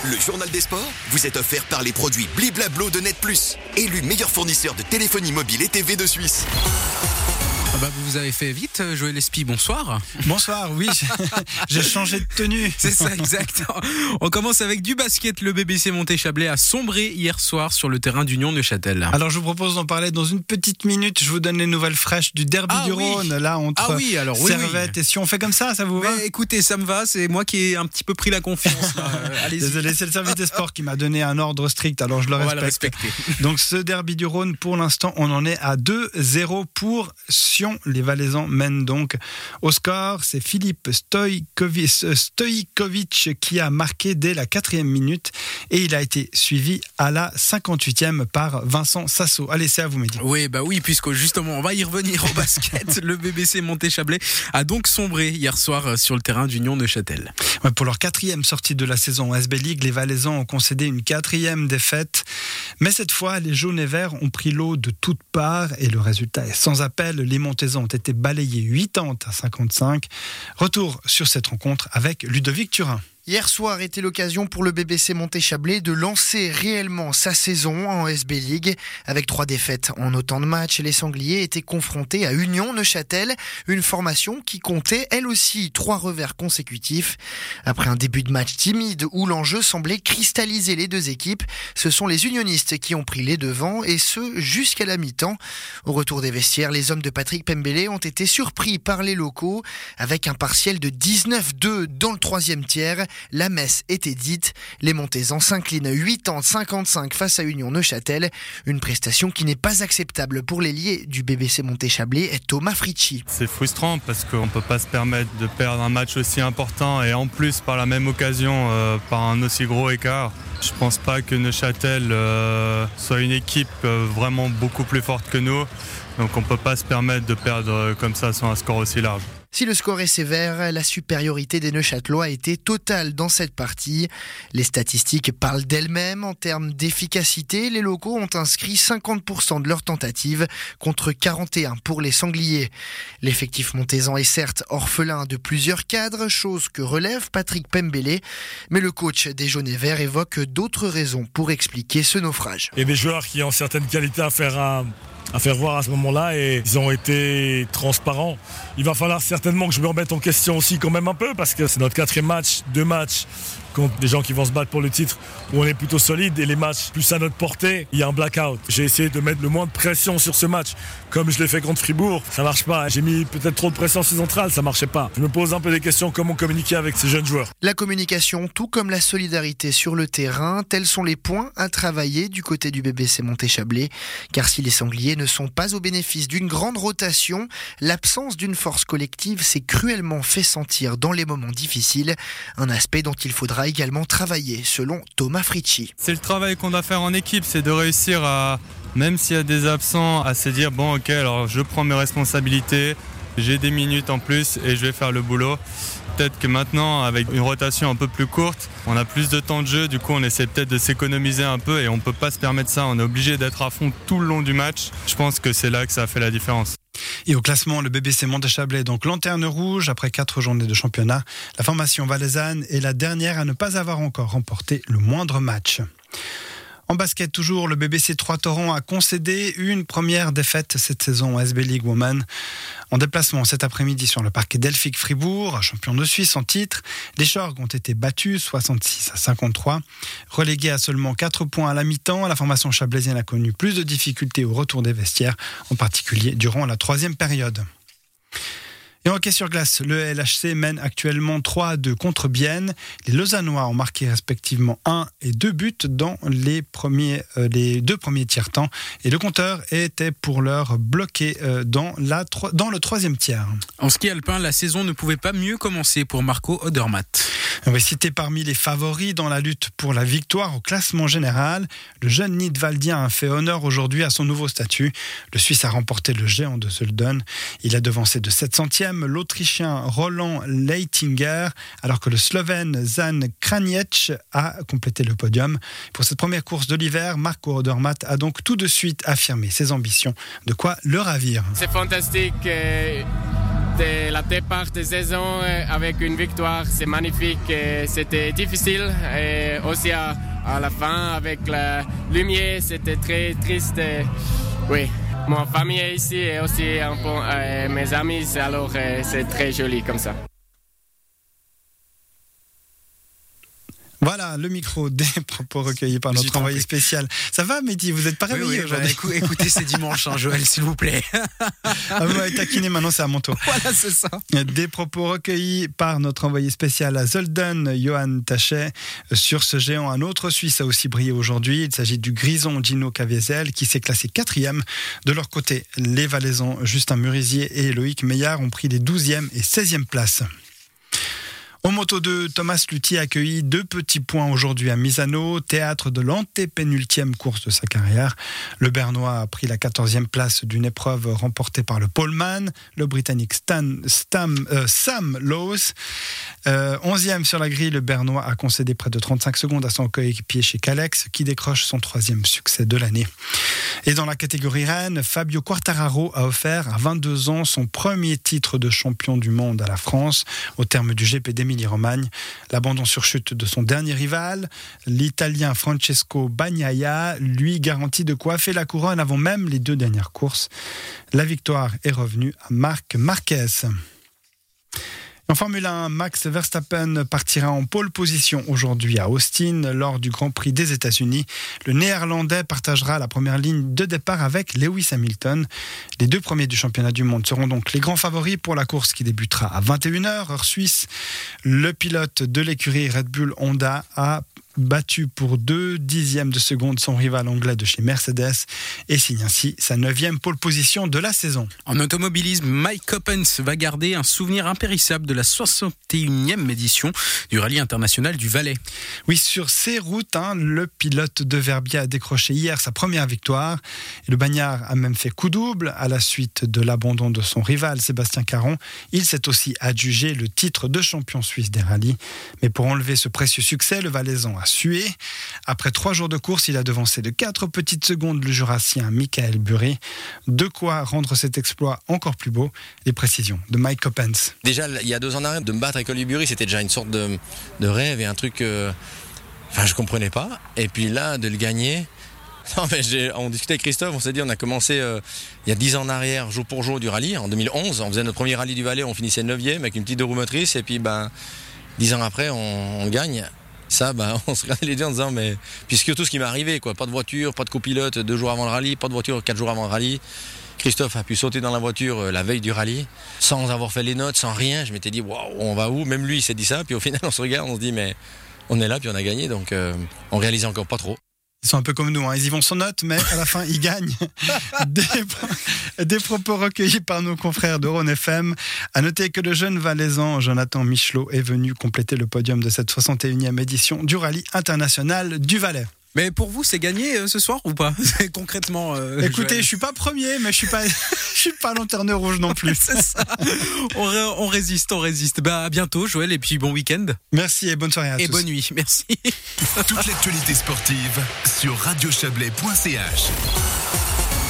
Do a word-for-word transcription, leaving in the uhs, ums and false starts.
Le journal des sports vous est offert par les produits Bliblablo de Net Plus, élu meilleur fournisseur de téléphonie mobile et T V de Suisse. Ah bah vous avez fait vite, Joël Espy, bonsoir. Bonsoir, oui, j'ai changé de tenue. C'est ça, exact. On commence avec du basket. Le B B C Monté-Chablais a sombré hier soir sur le terrain d'Union Neuchâtel. Alors je vous propose d'en parler dans une petite minute. Je vous donne les nouvelles fraîches du derby ah, du oui. Rhône, là, entre ah, oui, alors, oui, Servette oui. et si on fait comme ça, ça vous va? Mais écoutez, ça me va, c'est moi qui ai un petit peu pris la confiance. Là. Allez-y. Désolé, c'est le service des sports qui m'a donné un ordre strict, alors je le on respecte. va le respecter. Donc ce derby du Rhône, pour l'instant, on en est à deux zéro pour Sion. Les Valaisans mènent donc au score. C'est Philippe Stojkovic, Stojkovic qui a marqué dès la quatrième minute et il a été suivi à la cinquante-huitième par Vincent Sasso. Allez, c'est à vous, Mehdi. Oui, bah oui, puisque justement, on va y revenir au basket. Le B B C Monté-Chablais a donc sombré hier soir sur le terrain d'Union Neuchâtel. Ouais, pour leur quatrième sortie de la saison en S B League, les Valaisans ont concédé une quatrième défaite. Mais cette fois, les jaunes et verts ont pris l'eau de toutes parts et le résultat est sans appel. Les Montaisans ont été balayés quatre-vingt-dix à cinquante-cinq. Retour sur cette rencontre avec Ludovic Turin. Hier soir était l'occasion pour le B B C Monté-Chablais de lancer réellement sa saison en S B League. Avec trois défaites en autant de matchs, les Sangliers étaient confrontés à Union Neuchâtel, une formation qui comptait elle aussi trois revers consécutifs. Après un début de match timide où l'enjeu semblait cristalliser les deux équipes, ce sont les unionistes qui ont pris les devants et ce jusqu'à la mi-temps. Au retour des vestiaires, les hommes de Patrick Pembele ont été surpris par les locaux avec un partiel de dix-neuf deux dans le troisième tiers. La messe était dite, les Montaisans s'inclinent quatre-vingt-dix à cinquante-cinq face à Union Neuchâtel, une prestation qui n'est pas acceptable pour l'ailier du B B C Monté-Chablais, Thomas Fritschi. C'est frustrant parce qu'on ne peut pas se permettre de perdre un match aussi important et en plus par la même occasion euh, par un aussi gros écart. Je ne pense pas que Neuchâtel euh, soit une équipe euh, vraiment beaucoup plus forte que nous, donc on ne peut pas se permettre de perdre euh, comme ça sur un score aussi large. Si le score est sévère, la supériorité des Neuchâtelois a été totale dans cette partie. Les statistiques parlent d'elles-mêmes. En termes d'efficacité, les locaux ont inscrit cinquante pour cent de leurs tentatives contre quarante et un pour cent pour les Sangliers. L'effectif montaisan est certes orphelin de plusieurs cadres, chose que relève Patrick Pembele, mais le coach des Jaunes et Verts évoque d'autres raisons pour expliquer ce naufrage. Il y a des joueurs qui ont certaines qualités à faire un... à faire voir à ce moment-là et ils ont été transparents. Il va falloir certainement que je me remette en question aussi quand même un peu parce que c'est notre quatrième match, deux matchs contre des gens qui vont se battre pour le titre où on est plutôt solide et les matchs plus à notre portée, il y a un blackout. J'ai essayé de mettre le moins de pression sur ce match comme je l'ai fait contre Fribourg, ça marche pas. J'ai mis peut-être trop de pression sur centrale, ça marchait pas. Je me pose un peu des questions comment communiquer avec ces jeunes joueurs. La communication, tout comme la solidarité sur le terrain, tels sont les points à travailler du côté du B B C Monté-Chablais, car si les Sangliers ne sont pas au bénéfice d'une grande rotation, l'absence d'une force collective s'est cruellement fait sentir dans les moments difficiles, un aspect dont il faudra également travailler, selon Thomas Fritschi. C'est le travail qu'on doit faire en équipe, c'est de réussir à, même s'il y a des absents, à se dire bon ok, alors je prends mes responsabilités, j'ai des minutes en plus et je vais faire le boulot. Peut-être que maintenant, avec une rotation un peu plus courte, on a plus de temps de jeu, du coup on essaie peut-être de s'économiser un peu et on ne peut pas se permettre ça, on est obligé d'être à fond tout le long du match. Je pense que c'est là que ça a fait la différence. Et au classement, le B B C Monté-Chablais est donc lanterne rouge après quatre journées de championnat. La formation valaisanne est la dernière à ne pas avoir encore remporté le moindre match. En basket toujours, le B B C Troyes-Torrents a concédé une première défaite cette saison en S B League Women. En déplacement cet après-midi sur le parquet Delphique Fribourg, champion de Suisse en titre, les Chorgues ont été battus soixante-six à cinquante-trois. Relégués à seulement quatre points à la mi-temps, la formation chablaisienne a connu plus de difficultés au retour des vestiaires, en particulier durant la troisième période. Et en hockey sur glace, le L H C mène actuellement trois à deux contre Bienne. Les Lausannois ont marqué respectivement un et deux buts dans les, premiers, euh, les deux premiers tiers-temps. Et le compteur était pour l'heure bloqué euh, dans, la, dans le troisième tiers. En ski alpin, la saison ne pouvait pas mieux commencer pour Marco Odermatt. On va citer parmi les favoris dans la lutte pour la victoire au classement général. Le jeune Nidwaldien a fait honneur aujourd'hui à son nouveau statut. Le Suisse a remporté le géant de Sölden. Il a devancé de sept centièmes l'Autrichien Roland Leitinger, alors que le Slovène Zan Kraniec a complété le podium. Pour cette première course de l'hiver, Marco Odermatt a donc tout de suite affirmé ses ambitions, de quoi le ravir. C'est fantastique. C'était la départ de saison avec une victoire, c'est magnifique. Et c'était difficile et aussi à, à la fin avec la lumière, c'était très triste. Et, oui, ma famille est ici et aussi un peu, euh, mes amis, alors euh, c'est très joli comme ça. Voilà le micro des propos recueillis par notre envoyé spécial. Ça va, Mehdi? Vous n'êtes pas réveillé oui, oui, aujourd'hui? bah, écoutez, c'est dimanche, hein, Joël, s'il vous plaît. Ah, vous m'avez taquiné, maintenant c'est à mon tour. Voilà, c'est ça. Des propos recueillis par notre envoyé spécial à Zolden, Johan Tachet. Sur ce géant, un autre Suisse a aussi brillé aujourd'hui. Il s'agit du Grison Gino Caviezel qui s'est classé quatrième. De leur côté, les Valaisans Justin Murisier et Loïc Meillard ont pris les douzième et seizième places. Au Moto deux, Thomas Luthier a accueilli deux petits points aujourd'hui à Misano, théâtre de l'antépénultième course de sa carrière. Le Bernois a pris la quatorzième place d'une épreuve remportée par le poleman, le Britannique Stan, Stam, euh, Sam Lowes. Euh, onzième sur la grille, le Bernois a concédé près de trente-cinq secondes à son coéquipier chez Calex, qui décroche son troisième succès de l'année. Et dans la catégorie reine, Fabio Quartararo a offert à vingt-deux ans son premier titre de champion du monde à la France, au terme du G P d'Émilie-Romagne. L'abandon sur chute de son dernier rival, l'Italien Francesco Bagnaia, lui garantit de coiffer la couronne avant même les deux dernières courses. La victoire est revenue à Marc Marquez. En Formule un, Max Verstappen partira en pole position aujourd'hui à Austin lors du Grand Prix des États-Unis. Le Néerlandais partagera la première ligne de départ avec Lewis Hamilton. Les deux premiers du championnat du monde seront donc les grands favoris pour la course qui débutera à vingt et une heures, heure suisse. Le pilote de l'écurie Red Bull Honda a battu pour deux dixièmes de seconde son rival anglais de chez Mercedes et signe ainsi sa neuvième pole position de la saison. En automobilisme, Mike Coppens va garder un souvenir impérissable de la soixante et unième édition du rallye international du Valais. Oui, sur ces routes, hein, le pilote de Verbier a décroché hier sa première victoire et le Bagnard a même fait coup double à la suite de l'abandon de son rival Sébastien Caron. Il s'est aussi adjugé le titre de champion suisse des rallyes. Mais pour enlever ce précieux succès, le Valaisan a sué. Après trois jours de course, il a devancé de quatre petites secondes le Jurassien Michael Burry. De quoi rendre cet exploit encore plus beau. Les précisions de Mike Coppens. Déjà, il y a deux ans en arrière, de me battre avec Oli Burry, c'était déjà une sorte de, de rêve et un truc... Euh, enfin, je comprenais pas. Et puis là, de le gagner... Non, mais j'ai, on discutait avec Christophe, on s'est dit, on a commencé euh, il y a dix ans en arrière, jour pour jour du rallye, en deux mille onze. On faisait notre premier rallye du Valais, on finissait neuvième avec une petite deux roues motrices. Et puis, ben, dix ans après, on, on gagne. Ça, ben, on se regardait les deux en disant, mais. Puis surtout ce qui m'est arrivé, quoi. Pas de voiture, pas de copilote deux jours avant le rallye, pas de voiture quatre jours avant le rallye. Christophe a pu sauter dans la voiture euh, la veille du rallye, sans avoir fait les notes, sans rien. Je m'étais dit, waouh, on va où? Même lui, il s'est dit ça. Puis au final, on se regarde, on se dit, mais on est là, puis on a gagné. Donc, euh, on réalise encore pas trop. Ils sont un peu comme nous, hein. Ils y vont sans note, mais à la fin, ils gagnent. Des, des propos recueillis par nos confrères de Rhône F M. À noter que le jeune Valaisan Jonathan Michelot est venu compléter le podium de cette soixante et unième édition du rallye international du Valais. Mais pour vous, c'est gagné euh, ce soir ou pas? Concrètement. Euh, Écoutez, Joël. je suis pas premier, mais je suis pas, je suis pas lanterne rouge non plus. C'est ça. On, ré- on résiste, on résiste. Bah, à bientôt, Joël, et puis bon week-end. Merci et bonne soirée à et tous. Et bonne nuit, merci. Toute l'actualité sportive sur radio chablais point c h.